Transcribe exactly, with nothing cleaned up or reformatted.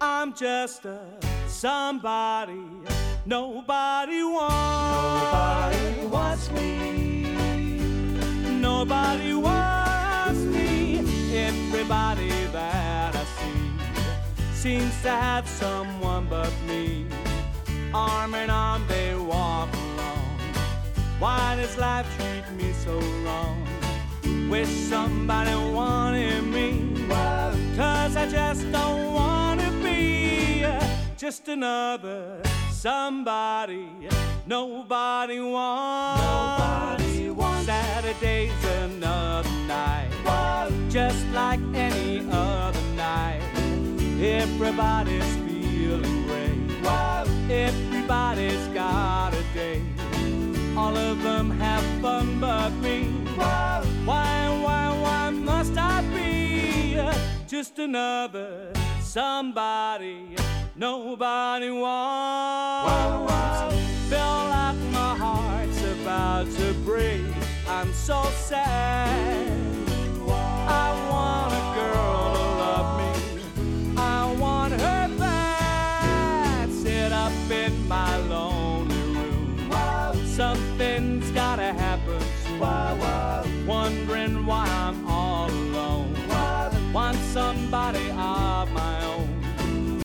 I'm just a somebody nobody wants. Nobody wants me. Nobody wants me. Everybody that I see seems to have someone but me. Arm in arm they walk along. Why does life treat me so wrong? Wish somebody wanted me. Cause I just don't wanna be just another somebody nobody wants. Nobody wants. Saturday's another night, just like any other night. Everybody's feeling great. Everybody's got a day. All of them have fun but me. Why, why, why must I be just another somebody nobody wants? Feel like my heart's about to break. I'm so sad. I want a girl to love me. I want her bad. Sit up in my lonely room. Something's gotta happen soon. Wondering why